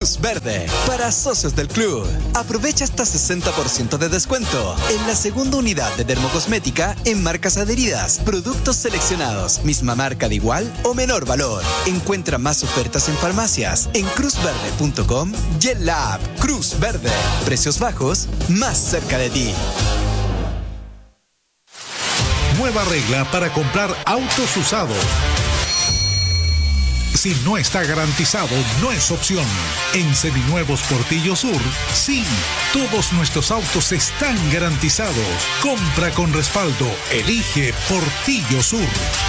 Cruz Verde. Para socios del club, aprovecha hasta 60% de descuento en la segunda unidad de dermocosmética en marcas adheridas, productos seleccionados, misma marca de igual o menor valor. Encuentra más ofertas en farmacias, en cruzverde.com y en la app Cruz Verde. Precios bajos, más cerca de ti. Nueva regla para comprar autos usados. Si no está garantizado, no es opción. En Seminuevos Portillo Sur, sí, todos nuestros autos están garantizados. Compra con respaldo. Elige Portillo Sur.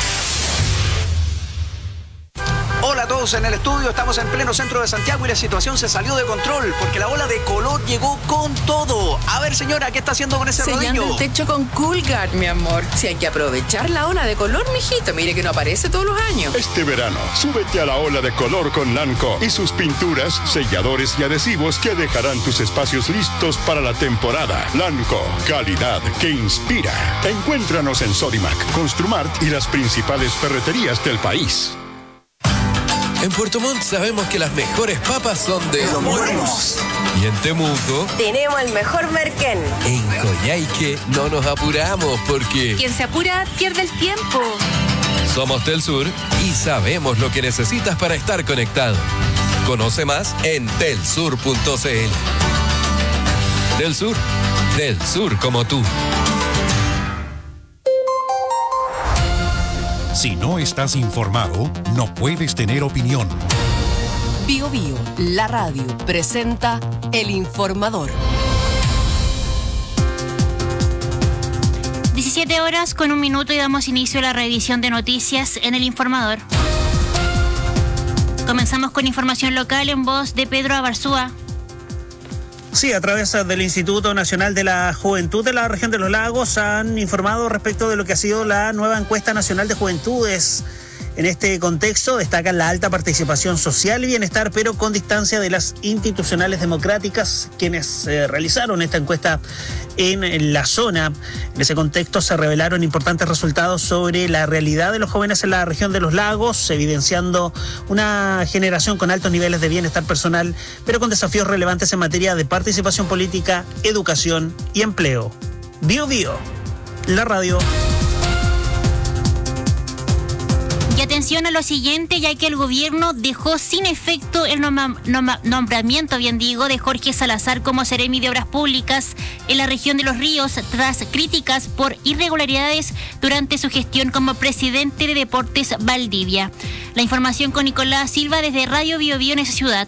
Hola a todos en el estudio, estamos en pleno centro de Santiago y la situación se salió de control porque la ola de color llegó con todo. A ver, señora, ¿qué está haciendo con ese rodillo? Sellando el techo con Coolguard, mi amor. Si hay que aprovechar la ola de color, mijito, mire que no aparece todos los años. Este verano, súbete a la ola de color con Lanco y sus pinturas, selladores y adhesivos que dejarán tus espacios listos para la temporada. Lanco, calidad que inspira. Encuéntranos en Sodimac, Construmart y las principales ferreterías del país. En Puerto Montt sabemos que las mejores papas son de Los Buenos. Y en Temuco tenemos el mejor merquén. En Coyhaique no nos apuramos porque quien se apura pierde el tiempo. Somos Telsur y sabemos lo que necesitas para estar conectado. Conoce más en telsur.cl. Telsur, del sur como tú. Si no estás informado, no puedes tener opinión. Bio Bio, la radio, presenta El Informador. 17 horas con 1 minuto y damos inicio a la revisión de noticias en El Informador. Comenzamos con información local en voz de Pedro Abarzúa. Sí, a través del Instituto Nacional de la Juventud de la Región de los Lagos han informado respecto de lo que ha sido la nueva encuesta nacional de juventudes. En este contexto destacan la alta participación social y bienestar, pero con distancia de las institucionales democráticas, quienes realizaron esta encuesta en la zona. En ese contexto se revelaron importantes resultados sobre la realidad de los jóvenes en la región de los lagos, evidenciando una generación con altos niveles de bienestar personal, pero con desafíos relevantes en materia de participación política, educación y empleo. Bio Bio, la radio. Y atención a lo siguiente, ya que el gobierno dejó sin efecto el nombramiento, de Jorge Salazar como Seremi de Obras Públicas en la región de Los Ríos, tras críticas por irregularidades durante su gestión como presidente de Deportes Valdivia. La información con Nicolás Silva desde Radio Bio Bio en esa ciudad.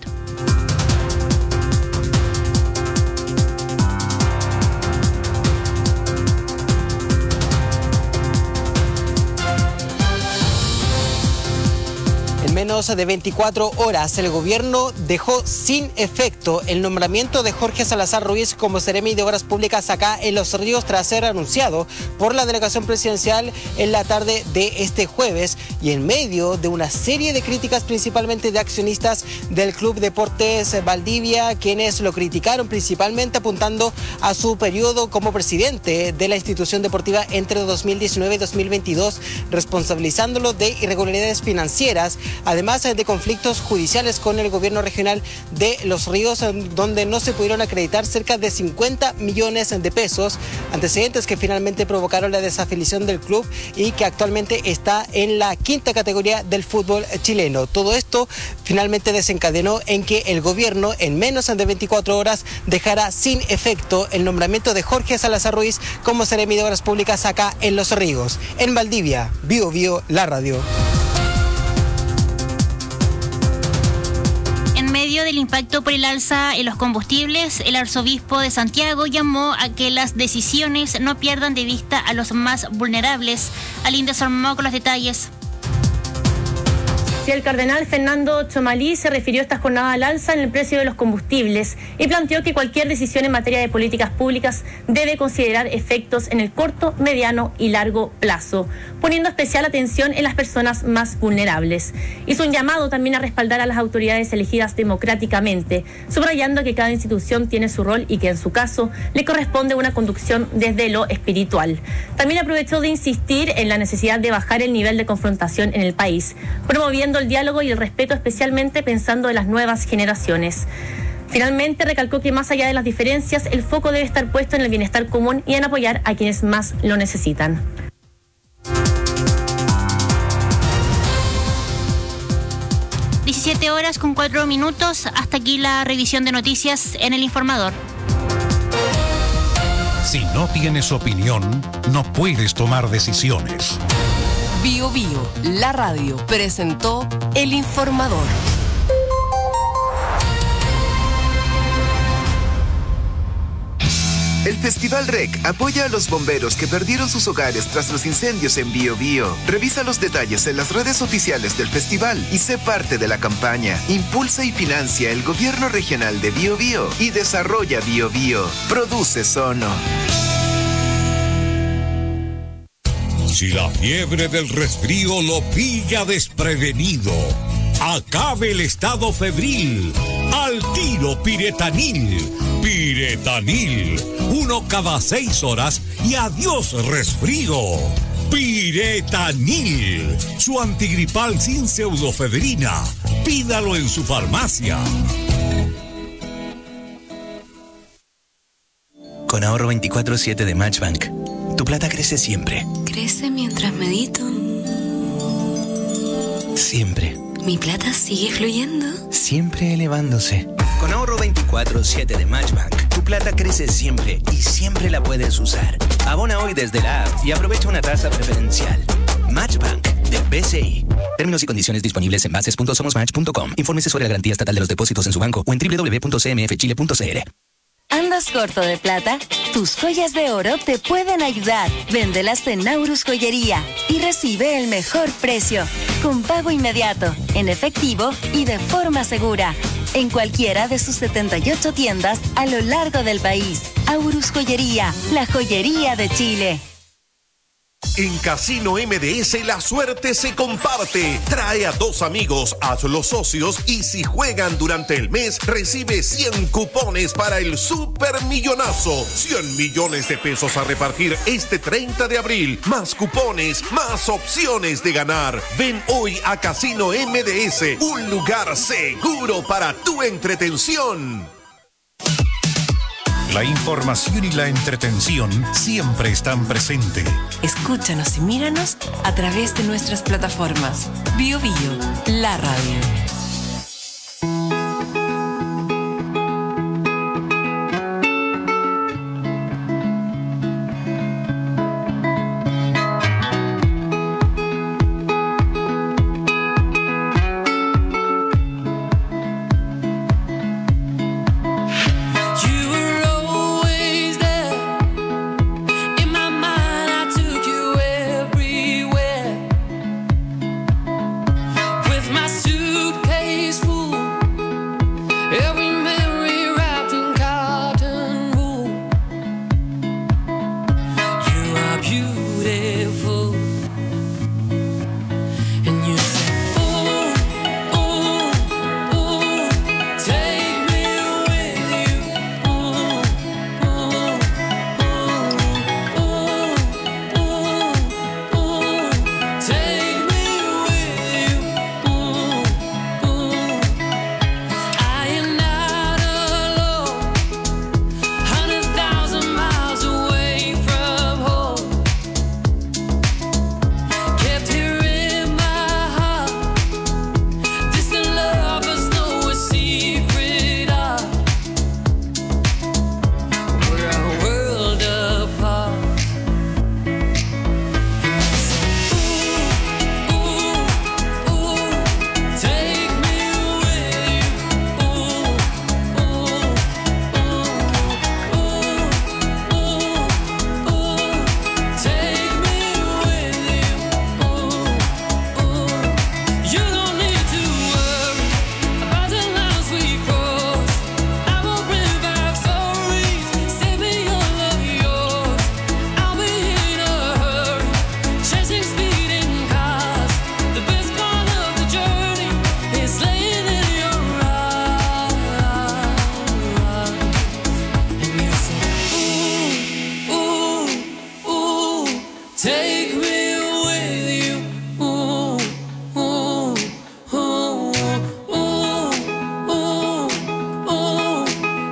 Menos de 24 horas, el gobierno dejó sin efecto el nombramiento de Jorge Salazar Ruiz como Seremi de Obras Públicas acá en Los Ríos, tras ser anunciado por la delegación presidencial en la tarde de este jueves, y en medio de una serie de críticas, principalmente de accionistas del Club Deportes Valdivia, quienes lo criticaron principalmente apuntando a su periodo como presidente de la institución deportiva entre 2019 y 2022, responsabilizándolo de irregularidades financieras, además de conflictos judiciales con el gobierno regional de Los Ríos, donde no se pudieron acreditar cerca de 50 millones de pesos, antecedentes que finalmente provocaron la desafiliación del club y que actualmente está en la 5ª categoría del fútbol chileno. Todo esto finalmente desencadenó en que el gobierno en menos de 24 horas dejara sin efecto el nombramiento de Jorge Salazar Ruiz como Seremi de Obras Públicas acá en Los Ríos. En Valdivia, Bio Bio, la radio. En medio del impacto por el alza en los combustibles, el arzobispo de Santiago llamó a que las decisiones no pierdan de vista a los más vulnerables. Alinda Sormó con los detalles. Sí, el cardenal Fernando Chomalí se refirió esta jornada al alza en el precio de los combustibles y planteó que cualquier decisión en materia de políticas públicas debe considerar efectos en el corto, mediano y largo plazo, poniendo especial atención en las personas más vulnerables. Hizo un llamado también a respaldar a las autoridades elegidas democráticamente, subrayando que cada institución tiene su rol y que en su caso le corresponde una conducción desde lo espiritual. También aprovechó de insistir en la necesidad de bajar el nivel de confrontación en el país, promoviendo promoviendo el diálogo y el respeto, especialmente pensando en las nuevas generaciones. Finalmente, recalcó que más allá de las diferencias, el foco debe estar puesto en el bienestar común y en apoyar a quienes más lo necesitan. (17:04). Hasta aquí la revisión de noticias en El Informador. Si no tienes opinión, no puedes tomar decisiones. Bio Bio, la radio, presentó El Informador. El Festival REC apoya a los bomberos que perdieron sus hogares tras los incendios en Bio Bio. Revisa los detalles en las redes oficiales del festival y sé parte de la campaña. Impulsa y financia el Gobierno Regional de Bio Bio y desarrolla Bio Bio. Produce Sono. Si la fiebre del resfrío lo pilla desprevenido, acabe el estado febril. Al tiro Piretanil. Piretanil. 1 cada 6 horas y adiós resfrío. Piretanil. Su antigripal sin pseudofebrina. Pídalo en su farmacia. Con ahorro 24/7 de Matchbank, tu plata crece siempre. Crece mientras medito. Siempre. Mi plata sigue fluyendo. Siempre elevándose. Con ahorro 24/7 de Matchbank, tu plata crece siempre y siempre la puedes usar. Abona hoy desde la app y aprovecha una tasa preferencial. Matchbank de BCI. Términos y condiciones disponibles en bases.somosmatch.com. Infórmese sobre la garantía estatal de los depósitos en su banco o en www.cmfchile.cl. ¿Andas corto de plata? Tus joyas de oro te pueden ayudar. Véndelas en Naurus Joyería y recibe el mejor precio, con pago inmediato, en efectivo y de forma segura, en cualquiera de sus 78 tiendas a lo largo del país. Aurus Joyería, la joyería de Chile. En Casino MDS la suerte se comparte. Trae a 2 amigos, hazlos socios y si juegan durante el mes recibe 100 cupones para el supermillonazo. 100 millones de pesos a repartir este 30 de abril. Más cupones, más opciones de ganar. Ven hoy a Casino MDS, un lugar seguro para tu entretención. La información y la entretención siempre están presentes. Escúchanos y míranos a través de nuestras plataformas. Bio Bio, la radio.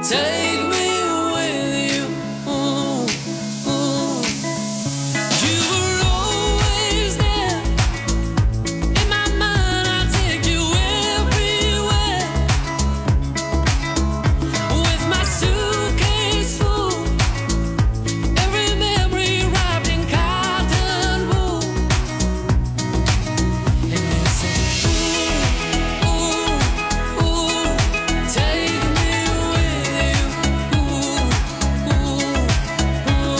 Take me with you. You were always there. In my mind, I take you everywhere. With my suitcase full, every memory wrapped in cotton wool. And you say, ooh, ooh, ooh, take me with you. Ooh, ooh, ooh,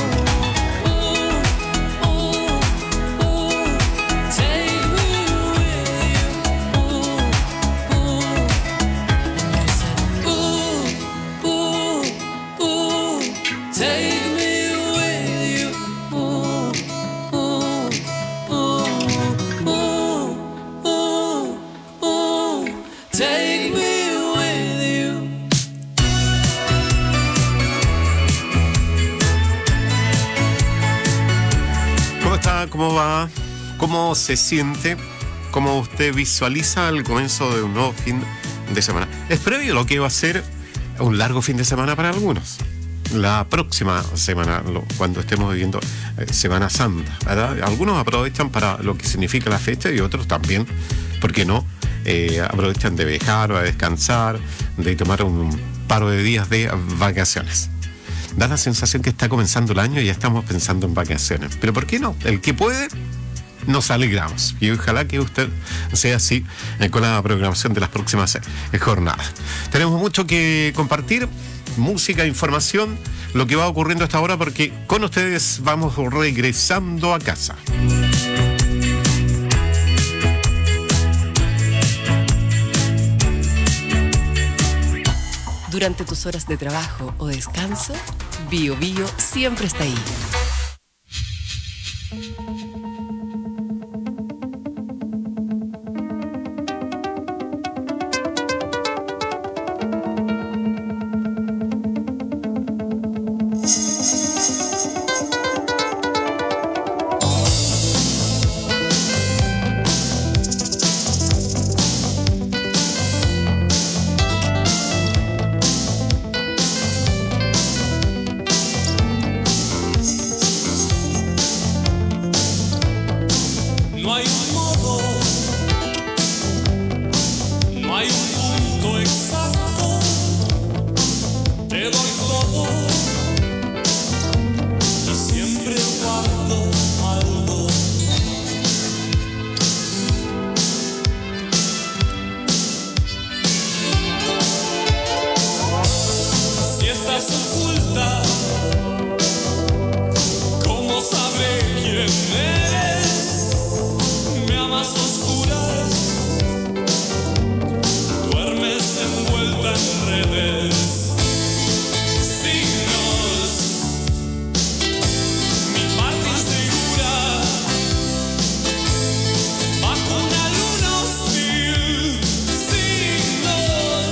ooh, ooh, ooh, take me with you. Ooh, ooh. And you said, ooh, ooh, ooh, take me with you. Ooh, ooh, ooh, ooh, ooh, take me with you. ¿Cómo está? ¿Cómo va? ¿Cómo se siente? ¿Cómo usted visualiza el comienzo de un nuevo fin de semana? Es previo lo que va a ser un largo fin de semana para algunos. La próxima semana, cuando estemos viviendo Semana Santa, ¿verdad? Algunos aprovechan para lo que significa la fecha y otros también, ¿por qué no? Aprovechan de viajar o de descansar, de tomar un par de días de vacaciones. Da la sensación que está comenzando el año y ya estamos pensando en vacaciones. Pero ¿por qué no? El que puede, nos alegramos. Y ojalá que usted sea así con la programación de las próximas jornadas. Tenemos mucho que compartir, música, información, lo que va ocurriendo hasta ahora, porque con ustedes vamos regresando a casa. Durante tus horas de trabajo o descanso, Bio Bio siempre está ahí. No hay un modo, no hay un punto exacto. Te doy todo y siempre guardo algo. Si estás oculta, ¿cómo sabré quién eres? Me amas oscuras, duermes envuelta en redes, signos, mi parte insegura, bajo una luna hostil, signos.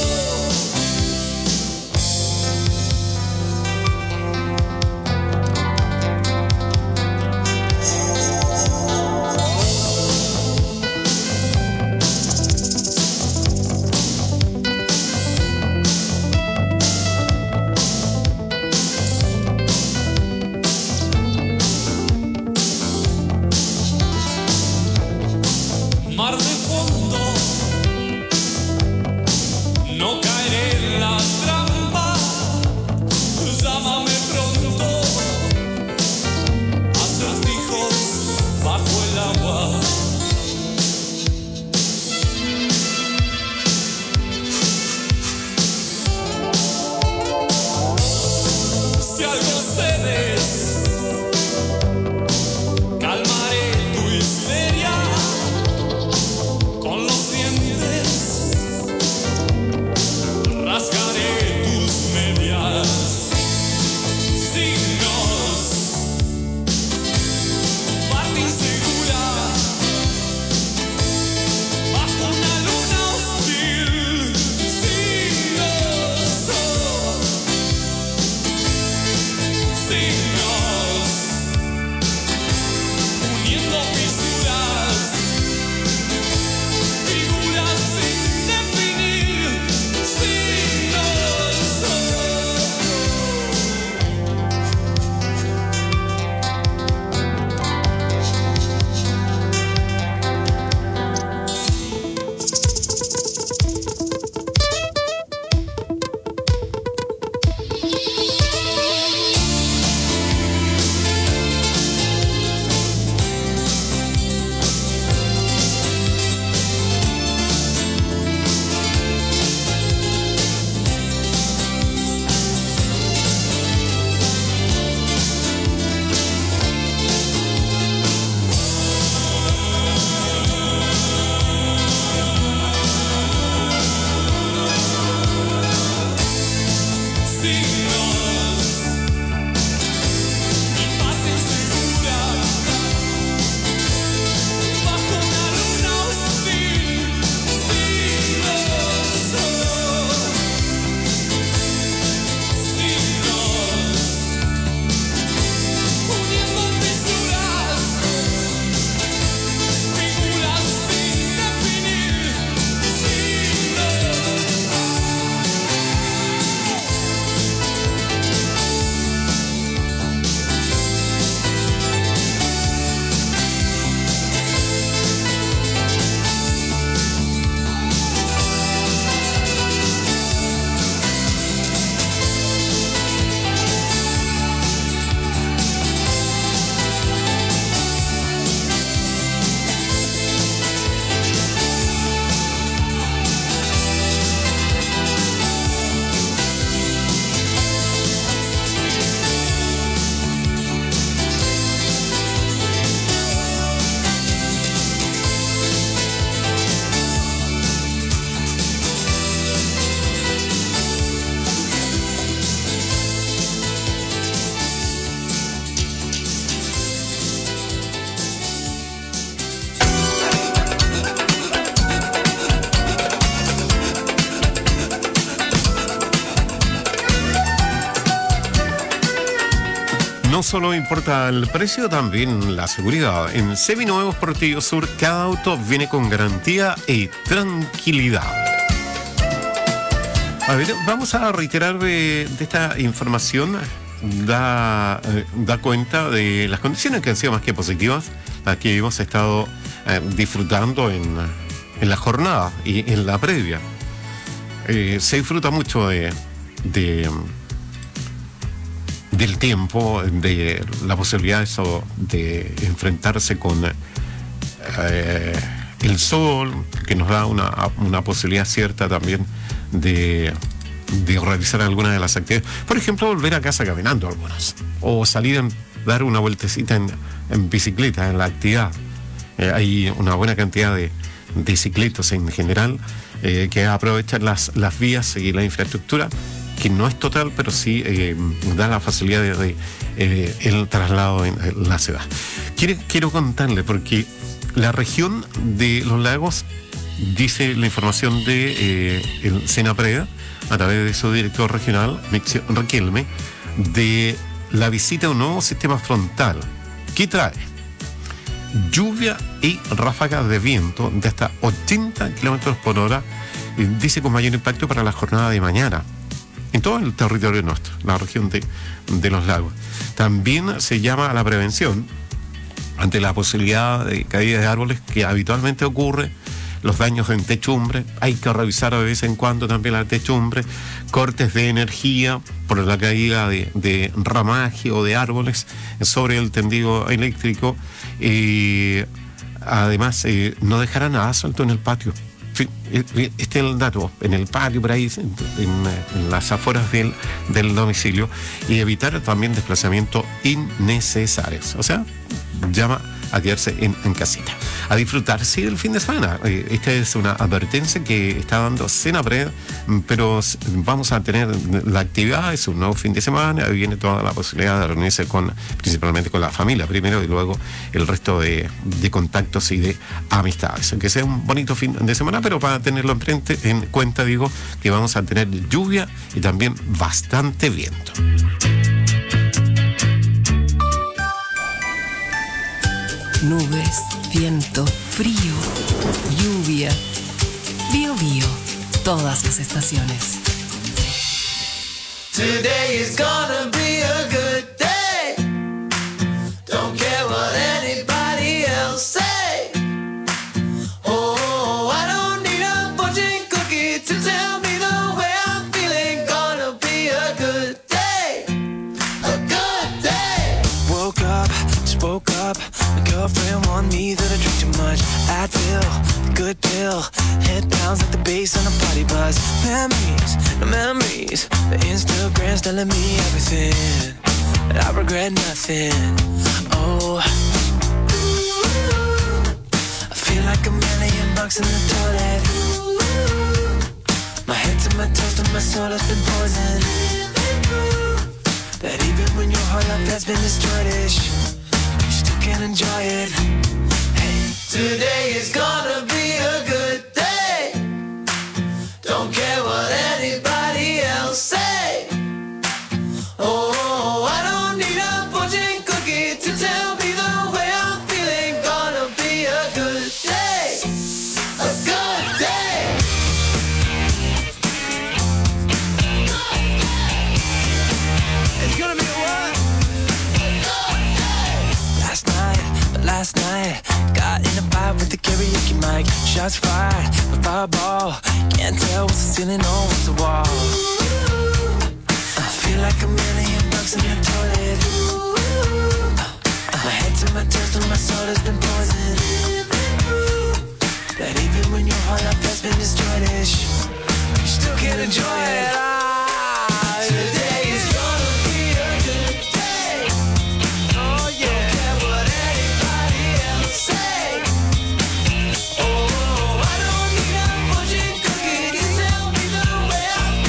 Mar de fondo, no caeré en la trampa, llámame pronto, acertijos bajo el agua. Si algo cedes, calmaré tu histeria. Con los dientes rasgaré tus medias, signos, parte insegura, bajo una luna hostil, signos, signos. no solo importa el precio, también la seguridad. En Seminuevos Portillo Sur, cada auto viene con garantía y tranquilidad. A ver, vamos a reiterar de esta información. Da cuenta de las condiciones que han sido más que positivas, las que hemos estado disfrutando en la jornada y en la previa. Se disfruta mucho del tiempo, de la posibilidad de enfrentarse con el sol, que nos da una posibilidad cierta también de realizar algunas de las actividades. Por ejemplo, volver a casa caminando algunos, o salir a dar una vueltecita en bicicleta en la actividad. Hay una buena cantidad de ciclistas en general que aprovechan las vías y la infraestructura, que no es total, pero sí da la facilidad de el traslado en la ciudad. Quiero contarle, porque la región de los lagos, dice la información de el Senapred, a través de su director regional, Mixio Riquelme, de la visita a un nuevo sistema frontal que trae lluvia y ráfagas de viento de hasta 80 kilómetros por hora, dice con mayor impacto para la jornada de mañana en todo el territorio nuestro, la región de los lagos. También se llama a la prevención ante la posibilidad de caída de árboles que habitualmente ocurre, los daños en techumbre, hay que revisar de vez en cuando también la techumbre, cortes de energía por la caída de ramaje o de árboles sobre el tendido eléctrico. Además, no dejará nada suelto en el patio. Sí, este es el dato, en el patio, por ahí, en las afueras del domicilio, y evitar también desplazamientos innecesarios. O sea, llama a quedarse en casita, a disfrutar, sí, del fin de semana. Esta es una advertencia que está dando Senapred, pero vamos a tener la actividad, es un nuevo fin de semana, viene toda la posibilidad de reunirse principalmente con la familia primero, y luego el resto de contactos y de amistades. Que sea un bonito fin de semana, pero para tenerlo en cuenta, digo, que vamos a tener lluvia y también bastante viento. Nubes, viento, frío, lluvia. Bio Bio, todas las estaciones. Today is gonna be a good day. Don't care what anybody else say. Oh, I don't need a fortune cookie to tell me the way I'm feeling. Gonna be a good day. A good day. Woke up, spoke up. My girlfriend warned me that I drink too much Advil, good pill. Head pounds like the bass on a party bus. Memories, no memories. The Instagram's telling me everything, but I regret nothing. Oh, I feel like $1 million in the toilet. My head to my toes to my soul has been poisoned. That even when your whole life has been destroyed-ish, can enjoy it. Hey, today is gonna be a good day. Don't care what anybody else say. Oh, I don't need a fortune cookie to tell me the way I'm feeling. Gonna be a good day. A good day. It's gonna be a what? Last night, got in a fight with the karaoke mic. Shots fired, a fireball. Can't tell what's the ceiling or what's the wall. I feel like $1 million in the toilet. My head to my toes to my soul has been poisoned. That even when your whole life has been destroyed-ish, you still can't enjoy it. Today is gonna be a good day. Oh yeah. Oh, I don't need a fortune cookie to tell me the way I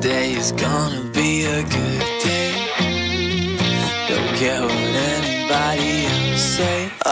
Today is gonna be a good day. Don't care what anybody else say. Oh,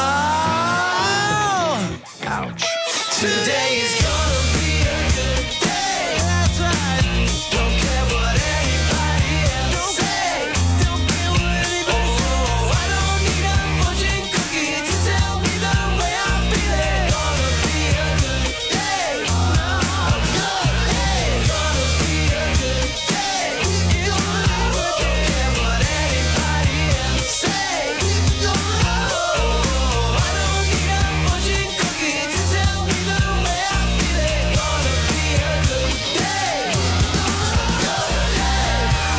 ouch. Today is gonna be a good day. That's right. Don't care what anybody else say. Don't care what anybody says. Oh, I don't need a fortune cookie to tell me the way I'm feeling. Gonna be a good day. A good day. Gonna be a good day. It's gonna be a good day. Don't care what anybody else say. Oh, I don't need a fortune cookie to tell me the way I'm feeling. Gonna be a good day. A good day.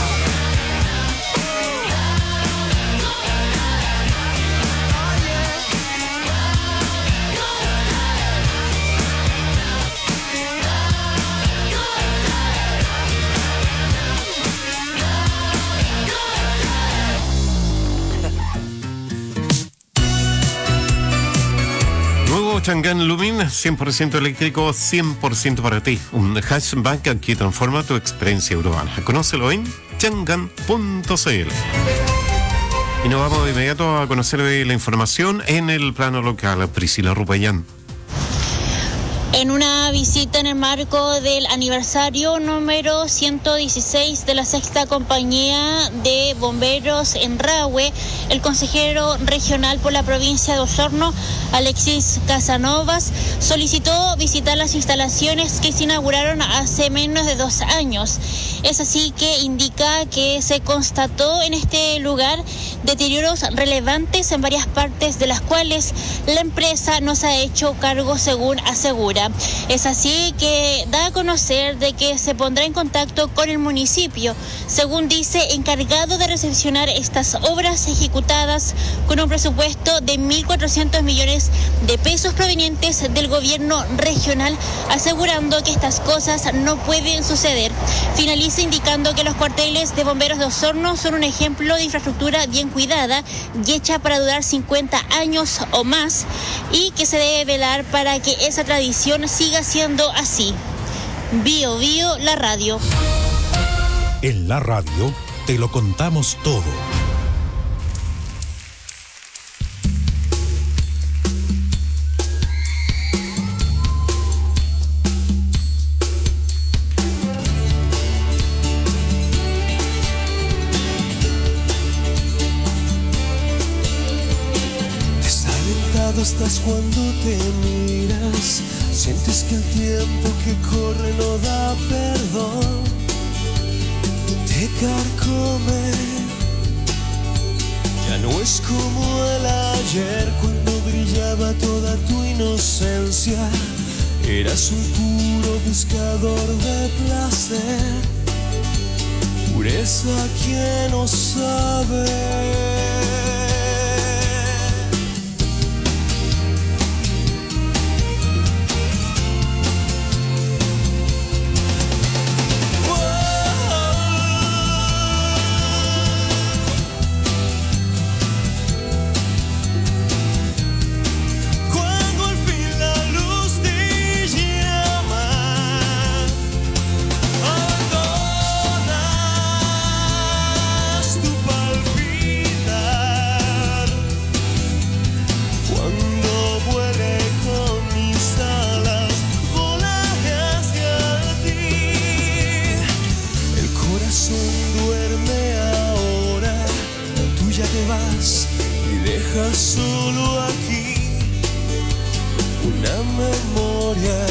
Nuevo Chang'an Lumin, 100% eléctrico, 100% para ti. Un hatchback que transforma tu experiencia urbana. Conócelo en chang'an.cl. Y nos vamos de inmediato a conocer la información en el plano local. Priscila Rupayán. En una visita en el marco del aniversario número 116 de la Sexta Compañía de Bomberos en Rahue, el consejero regional por la provincia de Osorno, Alexis Casanovas, solicitó visitar las instalaciones que se inauguraron hace menos de 2 años. Es así que indica que se constató en este lugar deterioros relevantes en varias partes, de las cuales la empresa no se ha hecho cargo, según asegura. Es así que da a conocer de que se pondrá en contacto con el municipio, según dice, encargado de recepcionar estas obras ejecutadas con un presupuesto de 1.400 millones de pesos provenientes del gobierno regional, asegurando que estas cosas no pueden suceder. Finaliza indicando que los cuarteles de bomberos de Osorno son un ejemplo de infraestructura bien cuidada y hecha para durar 50 años o más, y que se debe velar para que esa tradición siga siendo así. Bio Bio, la radio. En la radio te lo contamos todo. Desalentado estás cuando te miras. Sientes que el tiempo que corre no da perdón. Te carcome. Ya no es como el ayer, cuando brillaba toda tu inocencia. Eras un puro buscador de placer. Pureza que no sabe. Solo aquí una memoria,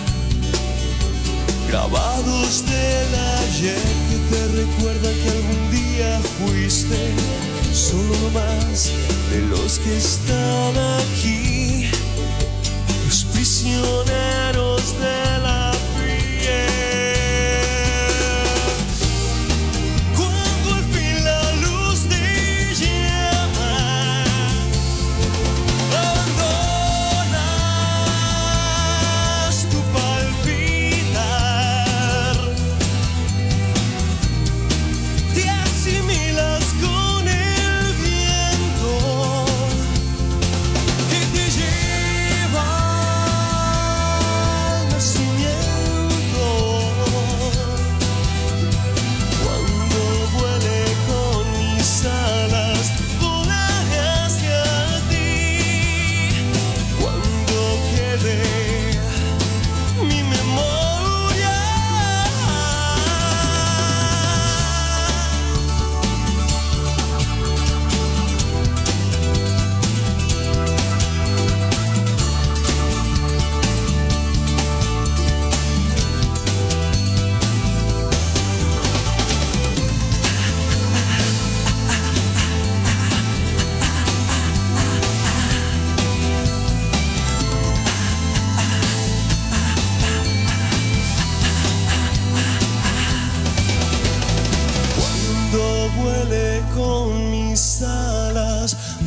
grabados del ayer que te recuerdan que algún día fuiste solo uno más de los que están aquí, los prisioneros de la piel. Asimilas con el viento.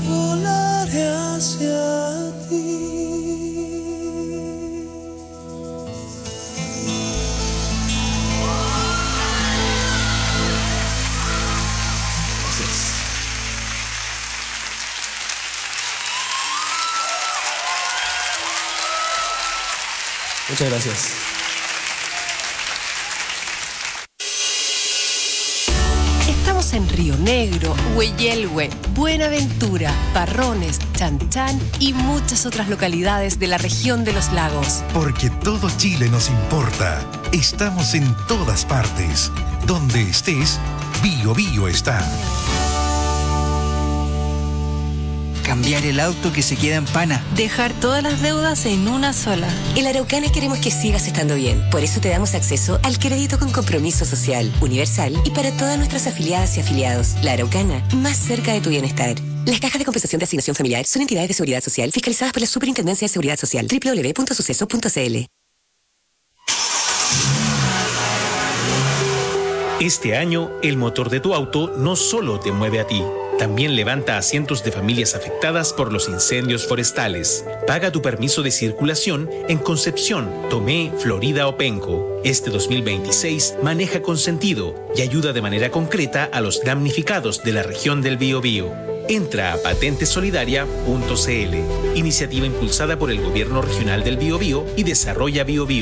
volaré hacia ti. Muchas gracias. Estamos en Río Negro, Hueyelhue, Buenaventura, Parrones, Chanchán y muchas otras localidades de la región de los lagos. Porque todo Chile nos importa. Estamos en todas partes. Donde estés, Bio Bio está. Cambiar el auto que se queda en pana. Dejar todas las deudas en una sola. En la Araucana queremos que sigas estando bien. Por eso te damos acceso al crédito con compromiso social, universal y para todas nuestras afiliadas y afiliados. La Araucana, más cerca de tu bienestar. Las cajas de compensación de asignación familiar son entidades de seguridad social fiscalizadas por la Superintendencia de Seguridad Social. www.suceso.cl. Este año, el motor de tu auto no solo te mueve a ti, también levanta a cientos de familias afectadas por los incendios forestales. Paga tu permiso de circulación en Concepción, Tomé, Florida o Penco. Este 2026 maneja con sentido y ayuda de manera concreta a los damnificados de la región del Biobío. Entra a patentesolidaria.cl, iniciativa impulsada por el Gobierno Regional del Biobío y Desarrolla Biobío.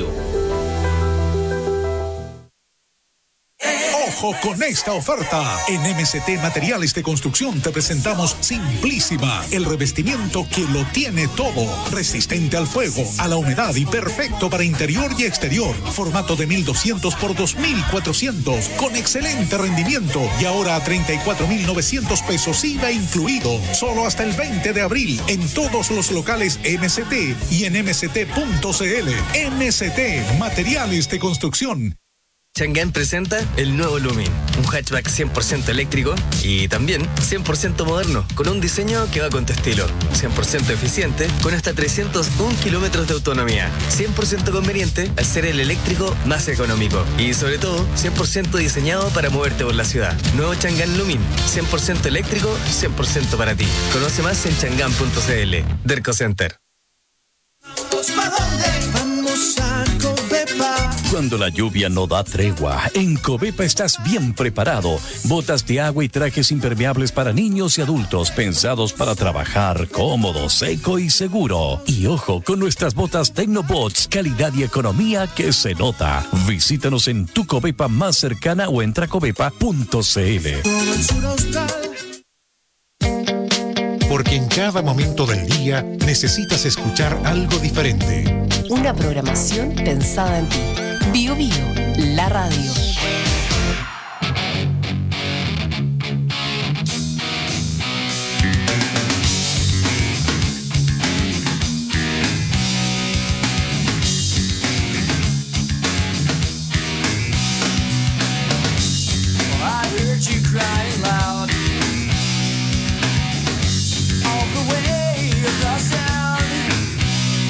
¡Ojo con esta oferta! En MST Materiales de Construcción te presentamos Simplísima, el revestimiento que lo tiene todo. Resistente al fuego, a la humedad y perfecto para interior y exterior. Formato de 1200 por 2400, con excelente rendimiento. Y ahora a 34.900 pesos IVA incluido. Solo hasta el 20 de abril en todos los locales MST y en mst.cl. MST Materiales de Construcción. Chang'an presenta el nuevo Lumin, un hatchback 100% eléctrico y también 100% moderno, con un diseño que va con tu estilo, 100% eficiente, con hasta 301 kilómetros de autonomía, 100% conveniente al ser el eléctrico más económico y sobre todo 100% diseñado para moverte por la ciudad. Nuevo Chang'an Lumin, 100% eléctrico, 100% para ti. Conoce más en chang'an.cl. Derco Center. Vamos a Covepa. Cuando la lluvia no da tregua, en Covepa estás bien preparado. Botas de agua y trajes impermeables para niños y adultos, pensados para trabajar cómodo, seco y seguro. Y ojo con nuestras botas Tecnobots, calidad y economía que se nota. Visítanos en tu Covepa más cercana o entra a covepa.cl. Porque en cada momento del día necesitas escuchar algo diferente. Una programación pensada en ti. Bio Bio, la radio.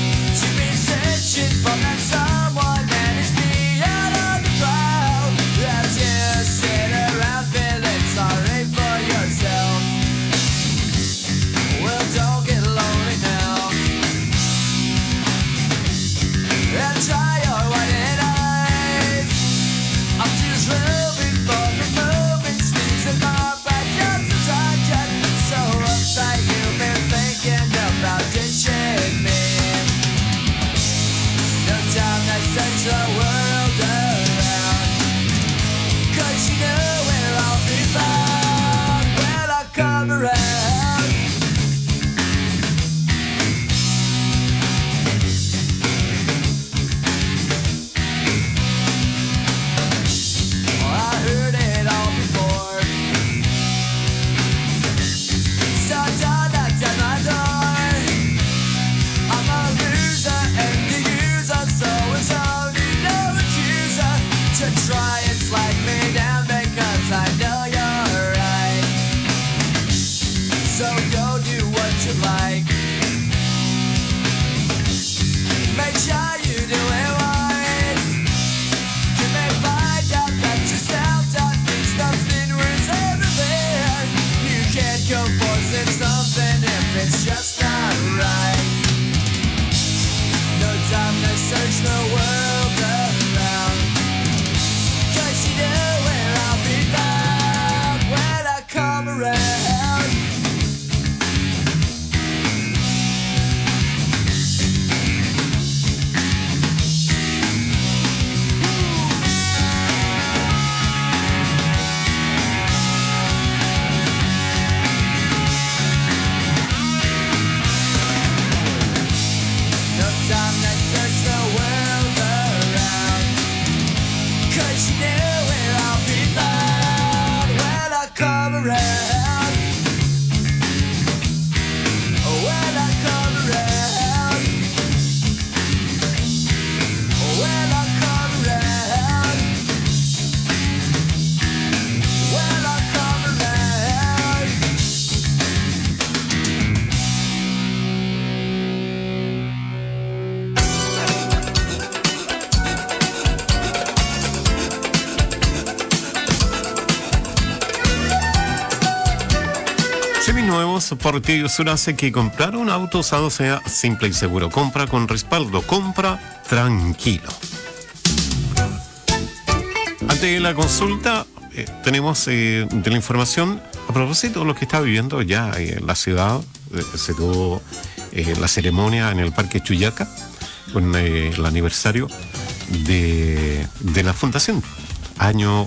From that someone that is beyond the crowd. around. When I come around. When I come around. When I come around. Seminuevos, Portillo Sur hace que comprar un auto usado sea simple y seguro. Compra con respaldo, compra tranquilo. Antes de la consulta, tenemos de la información a propósito de lo que está viviendo ya en la ciudad. Se tuvo la ceremonia en el Parque Chuyaca con el aniversario de la fundación, año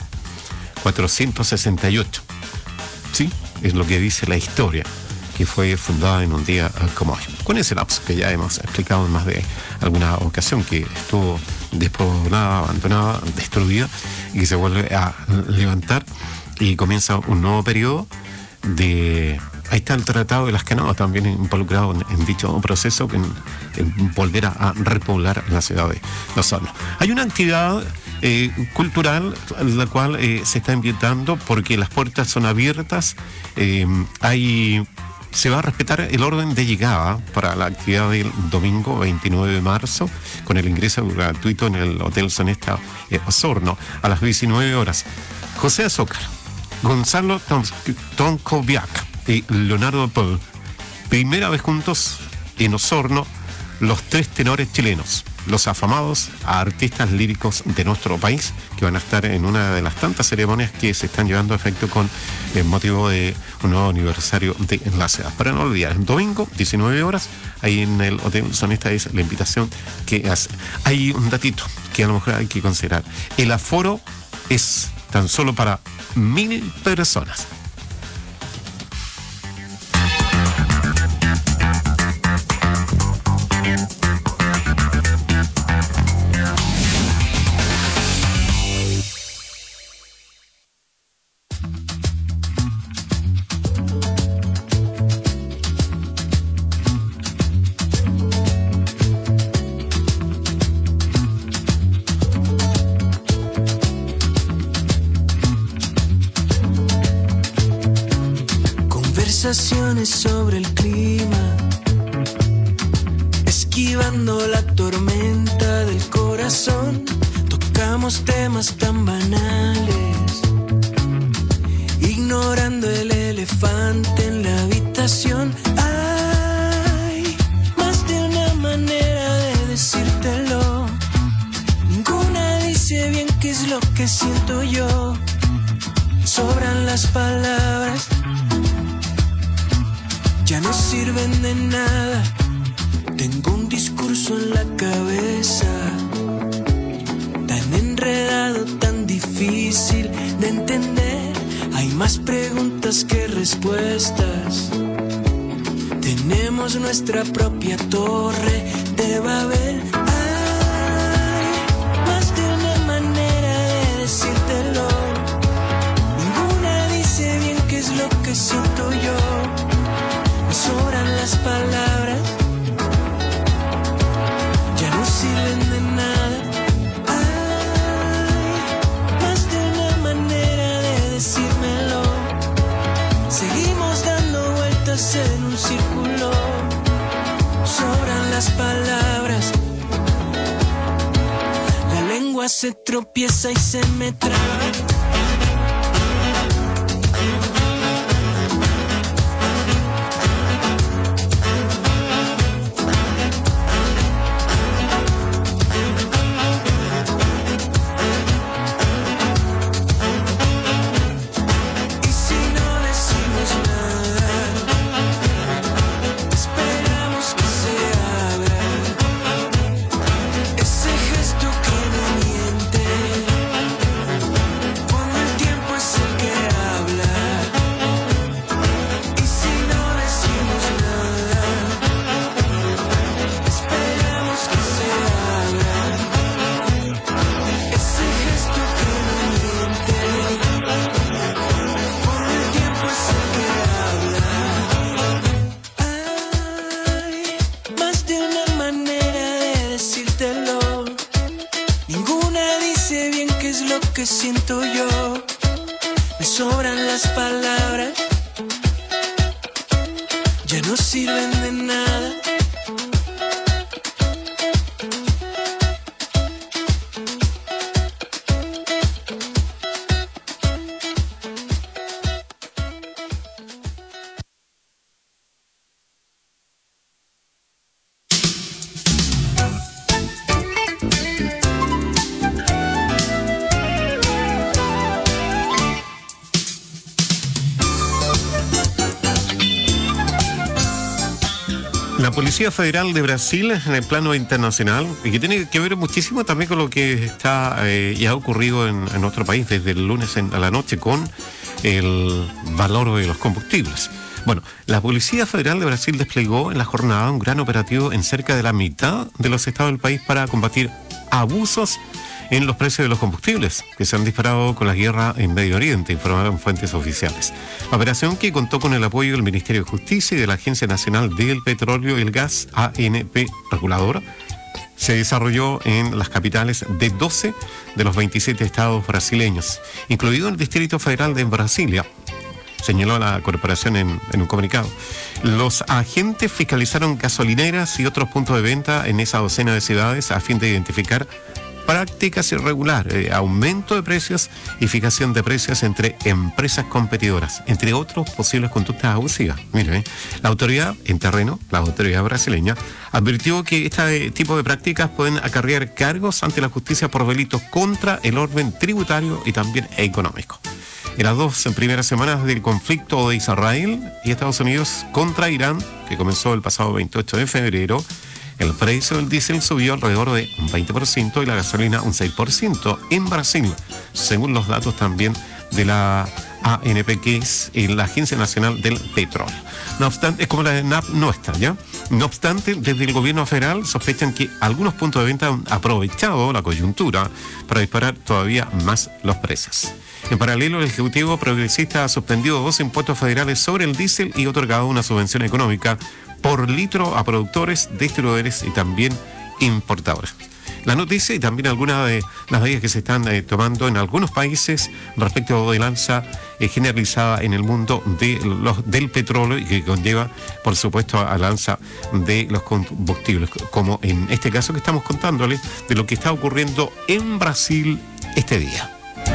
468. Sí, es lo que dice la historia, que fue fundada en un día como hoy. Con ese lapso que ya hemos explicado en más de alguna ocasión, que estuvo despoblada, abandonada, destruida, y que se vuelve a levantar y comienza un nuevo periodo de... Ahí está el Tratado de las Canoas también involucrado en dicho proceso, en volver a repoblar la ciudad de Osorno. Hay una actividad cultural la cual se está invitando porque las puertas son abiertas. Se va a respetar el orden de llegada para la actividad del domingo 29 de marzo con el ingreso gratuito en el Hotel Sonesta Osorno a las 19 horas. José Azócar, Gonzalo Tonkoviak y Leonardo Paul, primera vez juntos en Osorno, los tres tenores chilenos, los afamados artistas líricos de nuestro país, que van a estar en una de las tantas ceremonias que se están llevando a efecto con el motivo de un nuevo aniversario de la ciudad. Para no olvidar, el domingo, 19 horas, ahí en el Hotel Sonesta es la invitación que hace. Hay un datito que a lo mejor hay que considerar. El aforo es tan solo para 1.000 personas. Conversaciones sobre el clima, esquivando la tormenta del corazón. Tocamos temas tan banales, ignorando el elefante en la habitación. Hay más de una manera de decírtelo. Ninguna dice bien qué es lo que siento yo. Sobran las palabras, ya no sirven de nada. Tengo un discurso en la cabeza, tan enredado, tan difícil de entender. Hay más preguntas que respuestas. Tenemos nuestra propia torre de Babel. Hay más de una manera de decírtelo. Ninguna dice bien qué es lo que siento yo. Me sobran las palabras, ya no sirven de nada. Hay más de una manera de decírmelo. Seguimos dando vueltas en un círculo. Sobran las palabras, la lengua se tropieza y se me traba. Ese gesto que no miente, siento yo. Me sobran las palabras, ya no sirven de nada. La Policía Federal de Brasil en el plano internacional, y que tiene que ver muchísimo también con lo que está y ha ocurrido en nuestro país desde el lunes a la noche con el valor de los combustibles. Bueno, la Policía Federal de Brasil desplegó en la jornada un gran operativo en cerca de la mitad de los estados del país para combatir abusos en los precios de los combustibles que se han disparado con la guerra en Medio Oriente, informaron fuentes oficiales. La operación, que contó con el apoyo del Ministerio de Justicia y de la Agencia Nacional del Petróleo y el Gas, ANP Reguladora, se desarrolló en las capitales de 12 de los 27 estados brasileños, incluido el Distrito Federal de Brasilia, señaló la corporación en un comunicado. Los agentes fiscalizaron gasolineras y otros puntos de venta en esa docena de ciudades a fin de identificar prácticas irregulares, aumento de precios y fijación de precios entre empresas competidoras, entre otros posibles conductas abusivas. Mire, la autoridad en terreno, la autoridad brasileña, advirtió que este tipo de prácticas pueden acarrear cargos ante la justicia por delitos contra el orden tributario y también económico. En las dos primeras semanas del conflicto de Israel y Estados Unidos contra Irán, que comenzó el pasado 28 de febrero, el precio del diésel subió alrededor de un 20% y la gasolina un 6% en Brasil, según los datos también de la ANP, que es la Agencia Nacional del Petróleo. No obstante, es como la de NAP nuestra, ¿ya? No obstante, desde el gobierno federal sospechan que algunos puntos de venta han aprovechado la coyuntura para disparar todavía más los precios. En paralelo, el Ejecutivo Progresista ha suspendido 2 impuestos federales sobre el diésel y otorgado una subvención económica por litro a productores, distribuidores y también importadores. La noticia y también algunas de las medidas que se están tomando en algunos países respecto de la alza generalizada en el mundo del petróleo, y que conlleva, por supuesto, a la alza de los combustibles, como en este caso que estamos contándoles de lo que está ocurriendo en Brasil este día.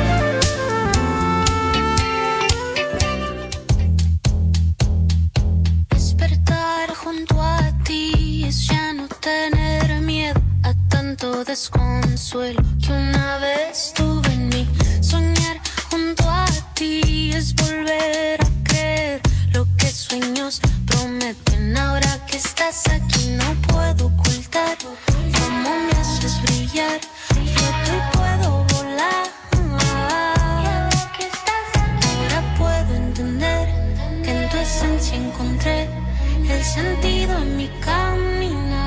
Tener miedo a tanto desconsuelo que una vez tuve en mí. Soñar junto a ti es volver a creer lo que sueños prometen. Ahora que estás aquí no puedo ocultar cómo me haces brillar. Floto y puedo volar. Ahora puedo entender que en tu esencia encontré el sentido en mi caminar.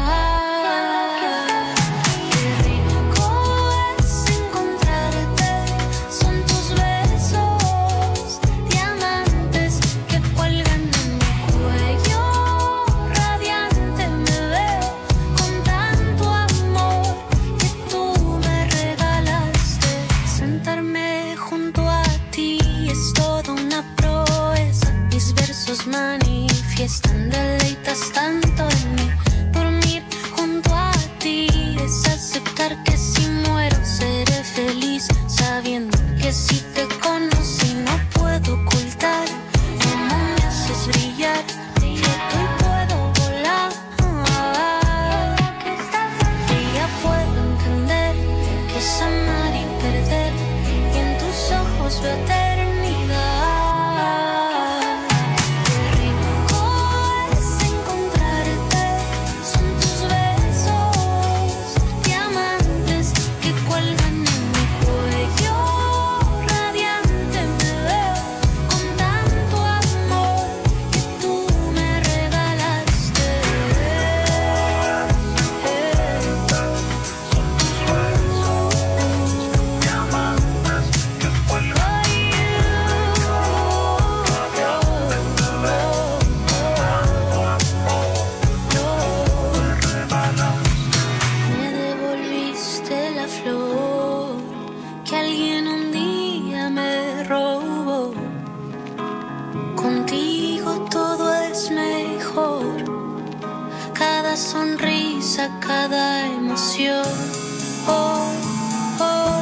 Manifiestan, deleitas tanto en mí. Dormir junto a ti es aceptar que si muero seré feliz, sabiendo que si te conocí no puedo ocultar cómo me haces brillar. Quieto y puedo volar. Y ya puedo entender que es amar y perder, y en tus ojos veo eternidad. Radiante robo. Contigo todo es mejor. Cada sonrisa, cada emoción. Oh, oh.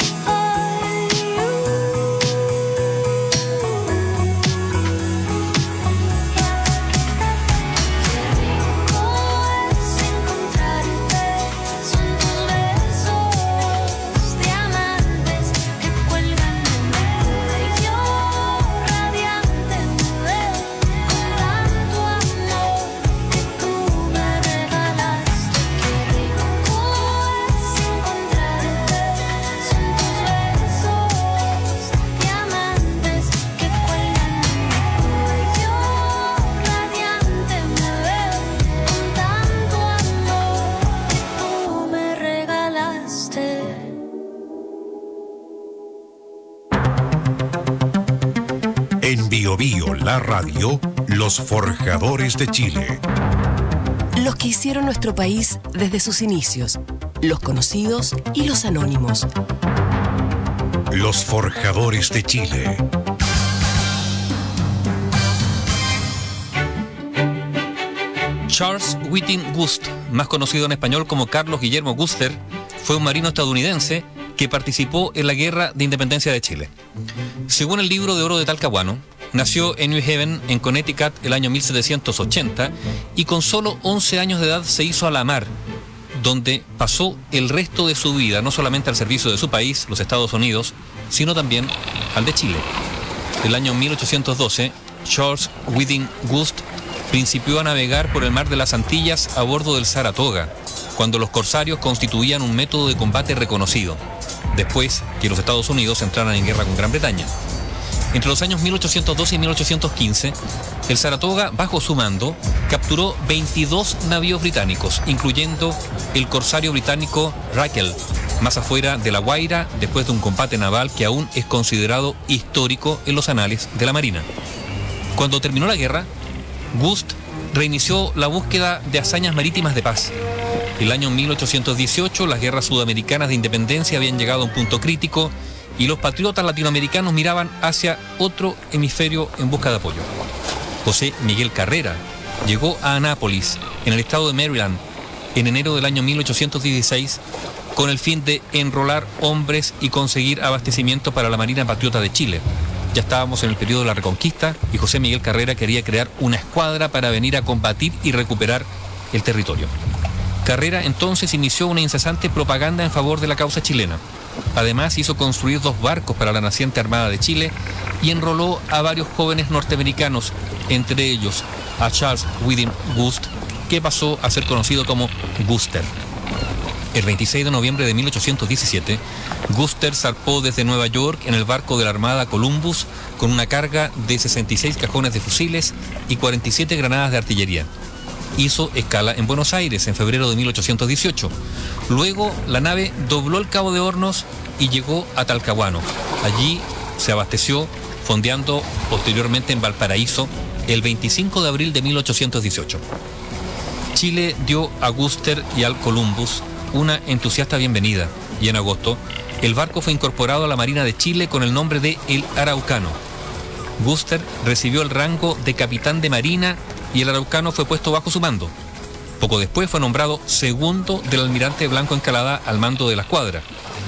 En Bio Bio, la radio, los forjadores de Chile. Los que hicieron nuestro país desde sus inicios, los conocidos y los anónimos. Los forjadores de Chile. Charles Whiting Gust, más conocido en español como Carlos Guillermo Guster, fue un marino estadounidense que participó en la Guerra de Independencia de Chile. Según el libro de oro de Talcahuano, nació en New Haven, en Connecticut, el año 1780 y con solo 11 años de edad se hizo a la mar, donde pasó el resto de su vida, no solamente al servicio de su país, los Estados Unidos, sino también al de Chile. El año 1812, Charles Whiting Gust principió a navegar por el mar de las Antillas a bordo del Saratoga, cuando los corsarios constituían un método de combate reconocido, después que los Estados Unidos entraran en guerra con Gran Bretaña. Entre los años 1812 y 1815, el Saratoga, bajo su mando, capturó 22 navíos británicos, incluyendo el corsario británico Raquel, más afuera de La Guaira, después de un combate naval que aún es considerado histórico en los anales de la Marina. Cuando terminó la guerra, Gust reinició la búsqueda de hazañas marítimas de paz. El año 1818, las guerras sudamericanas de independencia habían llegado a un punto crítico y los patriotas latinoamericanos miraban hacia otro hemisferio en busca de apoyo. José Miguel Carrera llegó a Anápolis, en el estado de Maryland, en enero del año 1816, con el fin de enrolar hombres y conseguir abastecimiento para la Marina Patriota de Chile. Ya estábamos en el periodo de la Reconquista y José Miguel Carrera quería crear una escuadra para venir a combatir y recuperar el territorio. Carrera entonces inició una incesante propaganda en favor de la causa chilena. Además hizo construir 2 barcos para la naciente Armada de Chile y enroló a varios jóvenes norteamericanos, entre ellos a Charles Whiting Gust, que pasó a ser conocido como Guster. El 26 de noviembre de 1817, Guster zarpó desde Nueva York en el barco de la Armada Columbus con una carga de 66 cajones de fusiles y 47 granadas de artillería. Hizo escala en Buenos Aires en febrero de 1818. Luego la nave dobló el Cabo de Hornos y llegó a Talcahuano. Allí se abasteció, fondeando posteriormente en Valparaíso el 25 de abril de 1818. Chile dio a Guster y al Columbus una entusiasta bienvenida y en agosto el barco fue incorporado a la Marina de Chile con el nombre de El Araucano. Guster recibió el rango de capitán de marina y el Araucano fue puesto bajo su mando. Poco después fue nombrado segundo del almirante Blanco Encalada al mando de la escuadra.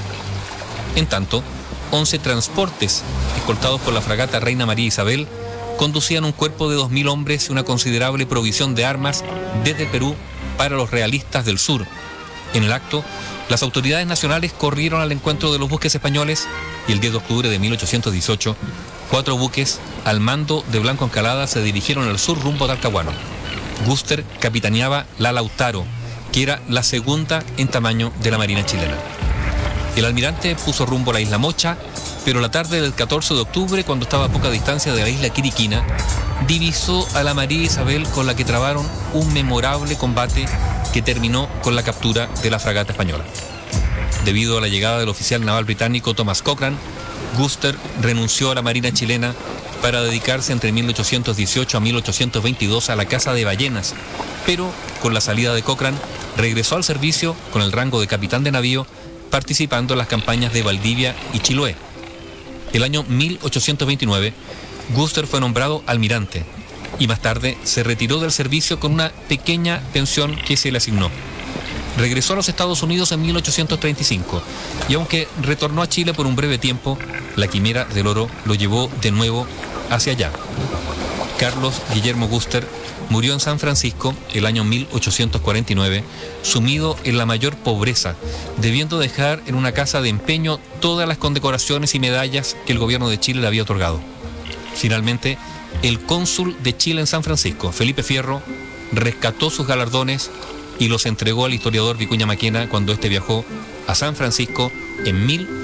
En tanto, 11 transportes, escoltados por la fragata Reina María Isabel, conducían un cuerpo de 2.000 hombres y una considerable provisión de armas desde Perú para los realistas del sur. En el acto, las autoridades nacionales corrieron al encuentro de los buques españoles y el 10 de octubre de 1818, 4 buques al mando de Blanco Encalada se dirigieron al sur rumbo a Talcahuano. Guster capitaneaba la Lautaro, que era la segunda en tamaño de la Marina chilena. El almirante puso rumbo a la isla Mocha, pero la tarde del 14 de octubre, cuando estaba a poca distancia de la isla Quiriquina, divisó a la María Isabel, con la que trabaron un memorable combate que terminó con la captura de la fragata española. Debido a la llegada del oficial naval británico Thomas Cochrane, Guster renunció a la Marina chilena para dedicarse entre 1818 a 1822 a la caza de ballenas, pero con la salida de Cochrane regresó al servicio con el rango de capitán de navío, participando en las campañas de Valdivia y Chiloé. El año 1829, Guster fue nombrado almirante y más tarde se retiró del servicio con una pequeña pensión que se le asignó. Regresó a los Estados Unidos en 1835 y aunque retornó a Chile por un breve tiempo, la quimera del oro lo llevó de nuevo hacia allá. Carlos Guillermo Guster murió en San Francisco el año 1849, sumido en la mayor pobreza, debiendo dejar en una casa de empeño todas las condecoraciones y medallas que el gobierno de Chile le había otorgado. Finalmente, el cónsul de Chile en San Francisco, Felipe Fierro, rescató sus galardones y los entregó al historiador Vicuña Maquena cuando éste viajó a San Francisco en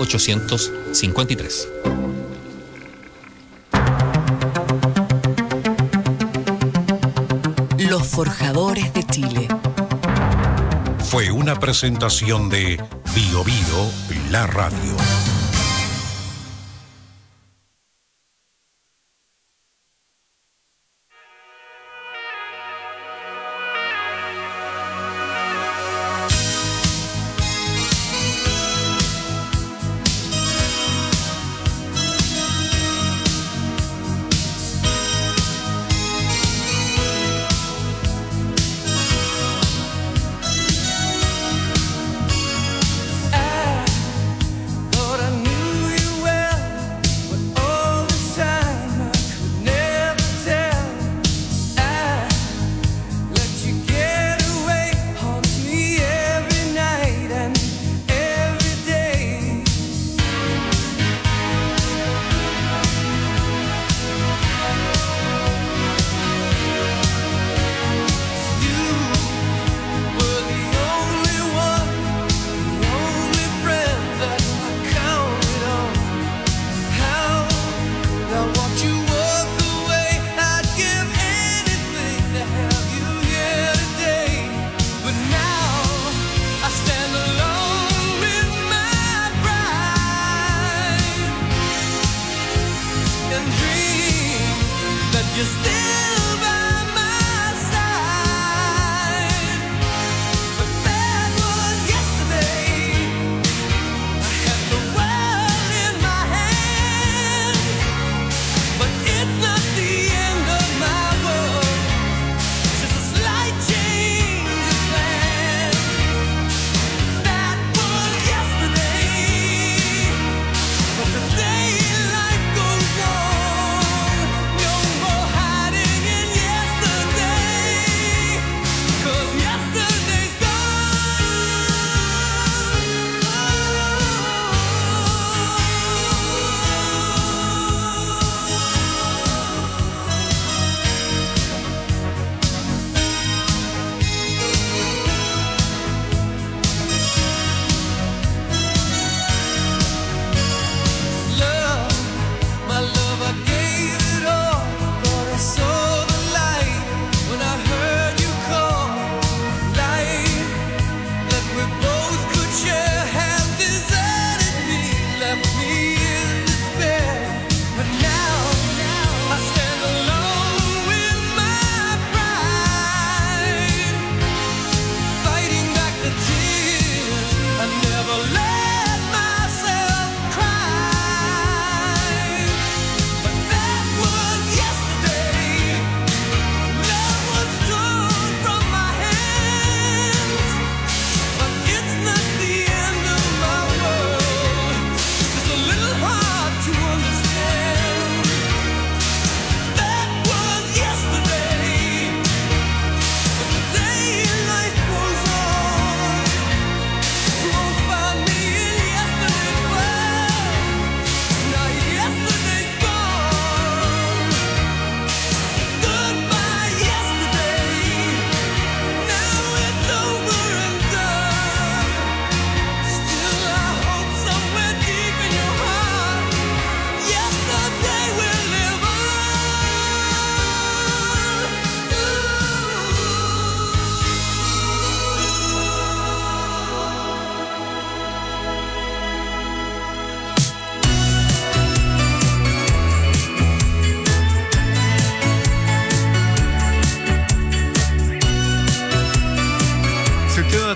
1853. Los Forjadores de Chile. Fue una presentación de Bio Bio, la radio. Life goes on, no more hiding.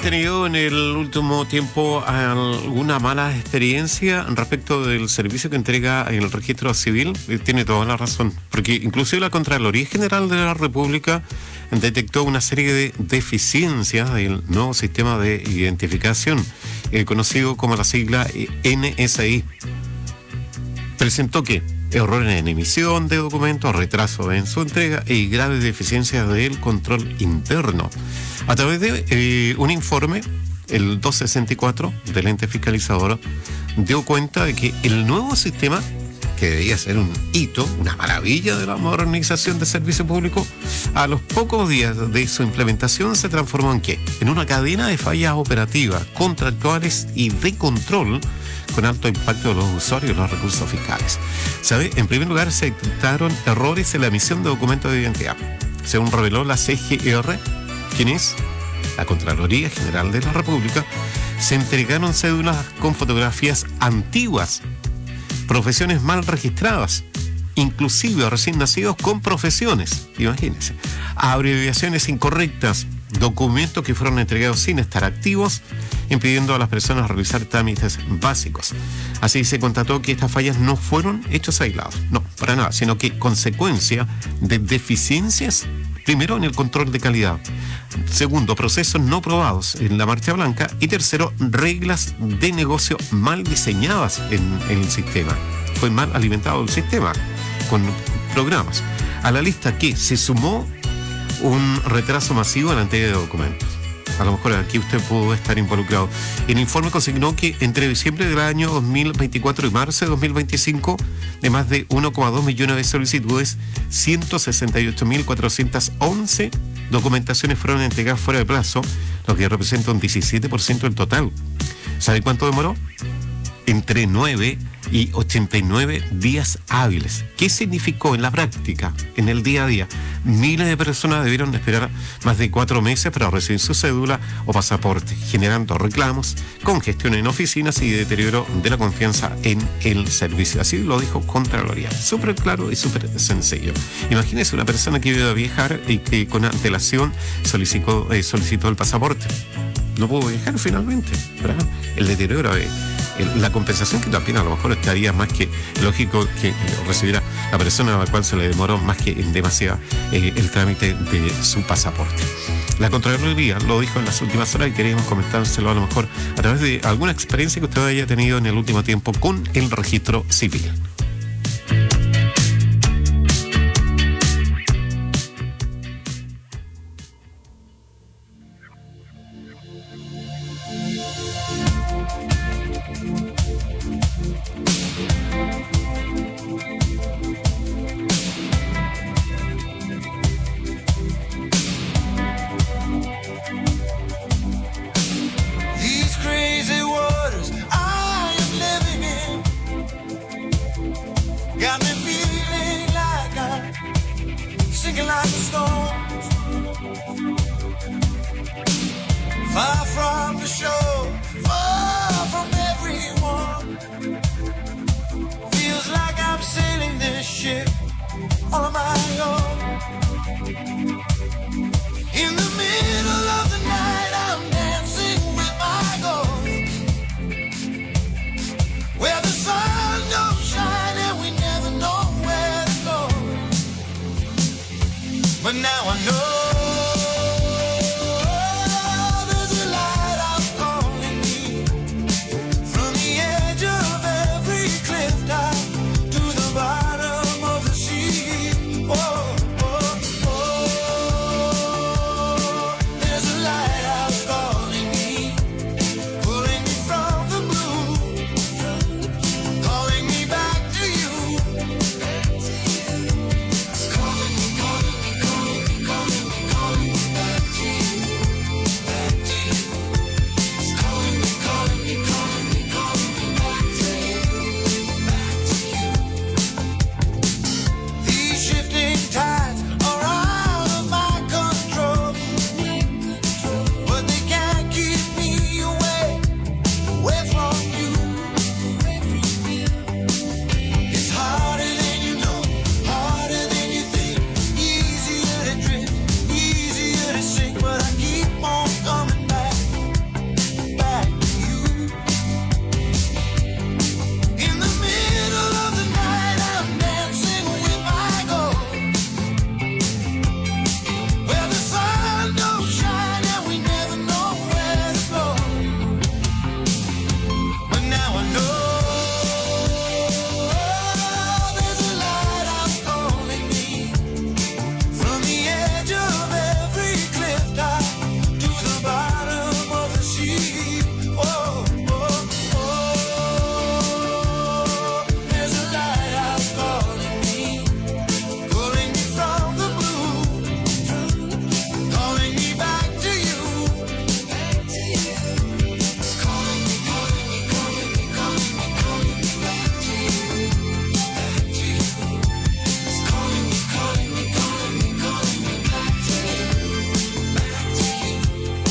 tenido en el último tiempo alguna mala experiencia respecto del servicio que entrega en el registro civil? Tiene toda la razón, porque inclusive la Contraloría General de la República detectó una serie de deficiencias del nuevo sistema de identificación, conocido como la sigla NSI. Presentó que errores en emisión de documentos, retraso en su entrega y graves deficiencias del control interno. A través de un informe, el 264 del ente fiscalizador dio cuenta de que el nuevo sistema, que debía ser un hito, una maravilla de la modernización del servicio público, a los pocos días de su implementación se transformó en ¿qué? En una cadena de fallas operativas, contractuales y de control con alto impacto de los usuarios y los recursos fiscales. ¿Sabe? En primer lugar, se detectaron errores en la emisión de documentos de identidad. Según reveló la CGR, ¿quién es? La Contraloría General de la República, se entregaron cédulas con fotografías antiguas, profesiones mal registradas, inclusive recién nacidos con profesiones, imagínense, abreviaciones incorrectas, documentos que fueron entregados sin estar activos, impidiendo a las personas realizar trámites básicos. Así se constató que estas fallas no fueron hechos aislados, no, para nada, sino que consecuencia de deficiencias, primero en el control de calidad, segundo, procesos no probados en la marcha blanca y tercero, reglas de negocio mal diseñadas en el sistema. Fue mal alimentado el sistema con programas. A la lista que se sumó un retraso masivo en la entrega de documentos. A lo mejor aquí usted pudo estar involucrado. El informe consignó que entre diciembre del año 2024 y marzo de 2025, de más de 1,2 millones de solicitudes, 168.411 documentaciones fueron entregadas fuera de plazo, lo que representa un 17% del total. ¿Sabe cuánto demoró? Entre 9 y 89 días hábiles. ¿Qué significó en la práctica, en el día a día? Miles de personas debieron esperar más de 4 meses para recibir su cédula o pasaporte, generando reclamos, congestión en oficinas y deterioro de la confianza en el servicio. Así lo dijo Contraloría. Súper claro y súper sencillo. Imagínese una persona que iba a viajar y que con antelación solicitó el pasaporte. No pudo viajar finalmente, ¿verdad? El deterioro de la compensación, que también a lo mejor estaría más que lógico que recibiera la persona a la cual se le demoró más que en demasía el trámite de su pasaporte. La Contraloría lo dijo en las últimas horas y queríamos comentárselo a lo mejor a través de alguna experiencia que usted haya tenido en el último tiempo con el registro civil. But now I know